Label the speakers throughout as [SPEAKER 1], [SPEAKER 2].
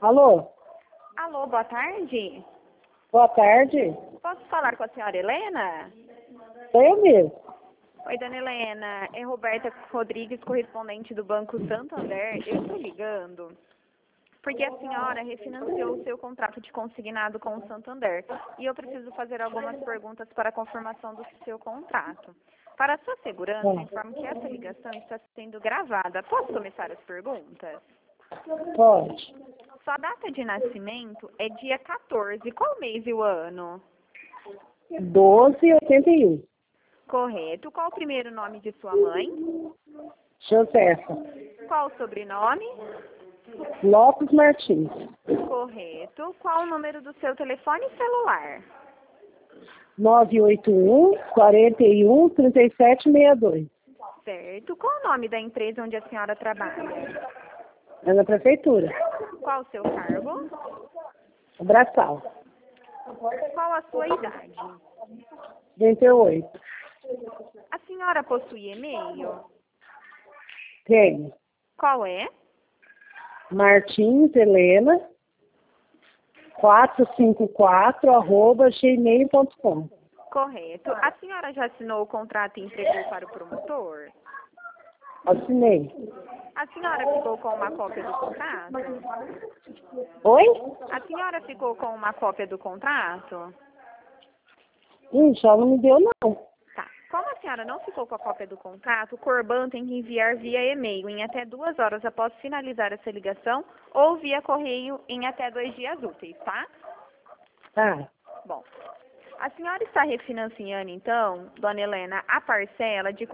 [SPEAKER 1] Alô?
[SPEAKER 2] Alô, boa tarde.
[SPEAKER 1] Boa tarde.
[SPEAKER 2] Posso falar com a senhora Helena?
[SPEAKER 1] Sou eu mesmo.
[SPEAKER 2] Oi, dona Helena. É Roberta Rodrigues, correspondente do Banco Santander. Eu estou ligando porque a senhora refinanciou o seu contrato de consignado com o Santander e eu preciso fazer algumas perguntas para a confirmação do seu contrato. Para a sua segurança, informo que essa ligação está sendo gravada. Posso começar as perguntas?
[SPEAKER 1] Pode.
[SPEAKER 2] Sua data de nascimento é dia 14. Qual mês e o ano?
[SPEAKER 1] 1281.
[SPEAKER 2] Correto. Qual o primeiro nome de sua mãe?
[SPEAKER 1] Josefa.
[SPEAKER 2] Qual o sobrenome?
[SPEAKER 1] Lopes Martins.
[SPEAKER 2] Correto. Qual o número do seu telefone celular?
[SPEAKER 1] 981 41 3762.
[SPEAKER 2] Certo. Qual o nome da empresa onde a senhora trabalha?
[SPEAKER 1] É na prefeitura.
[SPEAKER 2] Qual o seu cargo?
[SPEAKER 1] Braçal.
[SPEAKER 2] Qual a sua idade?
[SPEAKER 1] 28.
[SPEAKER 2] A senhora possui e-mail?
[SPEAKER 1] Tenho.
[SPEAKER 2] Qual é?
[SPEAKER 1] Martins Helena 454@gmail.com.
[SPEAKER 2] Correto. A senhora já assinou o contrato e entregou para o promotor?
[SPEAKER 1] Assinei.
[SPEAKER 2] A senhora ficou com uma cópia do contrato?
[SPEAKER 1] Oi?
[SPEAKER 2] A senhora ficou com uma cópia do contrato?
[SPEAKER 1] Já não me deu não.
[SPEAKER 2] Tá. Como a senhora não ficou com a cópia do contrato, o Corban tem que enviar via e-mail em até 2 horas após finalizar essa ligação ou via correio em até 2 dias úteis, tá?
[SPEAKER 1] Tá.
[SPEAKER 2] Bom, a senhora está refinanciando, então, dona Helena, a parcela de R$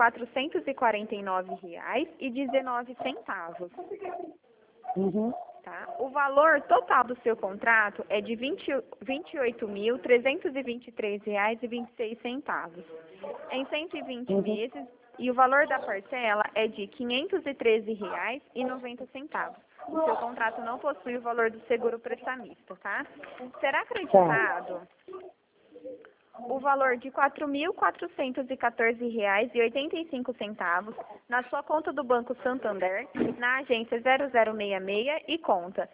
[SPEAKER 2] 449,19.
[SPEAKER 1] Uhum.
[SPEAKER 2] Tá? O valor total do seu contrato é de R$ 28.323,26. Em 120 meses, e o valor da parcela é de R$ 513,90. O seu contrato não possui o valor do seguro prestamista, tá? Será acreditado o valor de R$ 4.414,85 na sua conta do Banco Santander, na agência 0066 e conta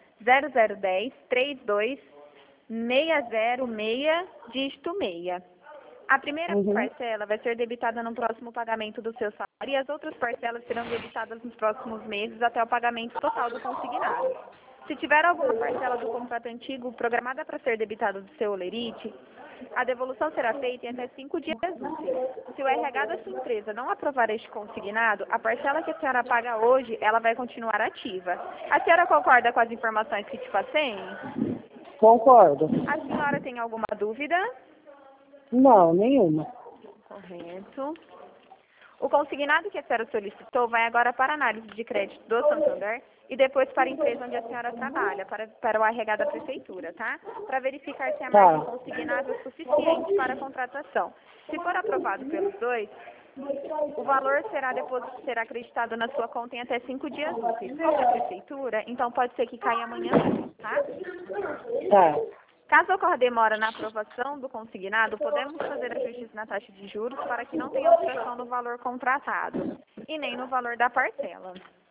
[SPEAKER 2] 0010-32-606, dígito 6. A primeira parcela vai ser debitada no próximo pagamento do seu salário e as outras parcelas serão debitadas nos próximos meses até o pagamento total do consignado. Se tiver alguma parcela do contrato antigo programada para ser debitada do seu holerite, a devolução será feita em até 5 dias úteis. Se o RH da sua empresa não aprovar este consignado, a parcela que a senhora paga hoje, ela vai continuar ativa. A senhora concorda com as informações que te passei?
[SPEAKER 1] Concordo.
[SPEAKER 2] A senhora tem alguma dúvida?
[SPEAKER 1] Não, nenhuma.
[SPEAKER 2] Correto. O consignado que a senhora solicitou vai agora para a análise de crédito do Santander e depois para a empresa onde a senhora trabalha, para o RH da prefeitura, tá? Para verificar se a margem consignável é suficiente para a contratação. Se for aprovado pelos dois, o valor será acreditado na sua conta em até 5 dias úteis. Como é a prefeitura, então pode ser que caia amanhã, tá?
[SPEAKER 1] Tá.
[SPEAKER 2] Caso ocorra demora na aprovação do consignado, podemos fazer ajustes na taxa de juros para que não tenha alteração no valor contratado e nem no valor da parcela.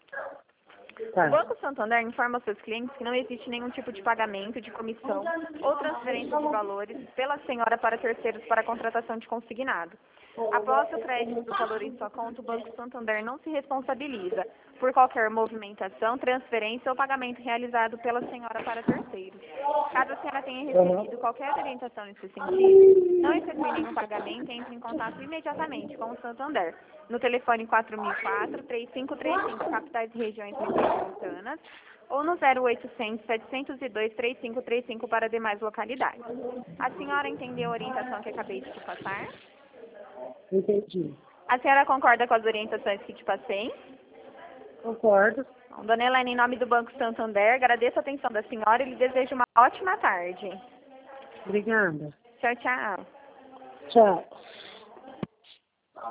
[SPEAKER 1] Tá.
[SPEAKER 2] O Banco Santander informa aos seus clientes que não existe nenhum tipo de pagamento de comissão ou transferência de valores pela senhora para terceiros para a contratação de consignado. Após o crédito do valor em sua conta, o Banco Santander não se responsabiliza por qualquer movimentação, transferência ou pagamento realizado pela senhora para terceiros. Caso a senhora tenha recebido qualquer orientação nesse sentido, não efetue nenhum pagamento, entre em contato imediatamente com o Santander, no telefone 4004-3535, capitais e regiões metropolitanas, ou no 0800-702-3535 para demais localidades. A senhora entendeu a orientação que acabei de te passar?
[SPEAKER 1] Entendi.
[SPEAKER 2] A senhora concorda com as orientações que te passei?
[SPEAKER 1] Concordo.
[SPEAKER 2] Bom, dona Helena, em nome do Banco Santander, agradeço a atenção da senhora e lhe desejo uma ótima tarde.
[SPEAKER 1] Obrigada.
[SPEAKER 2] Tchau, tchau.
[SPEAKER 1] Tchau.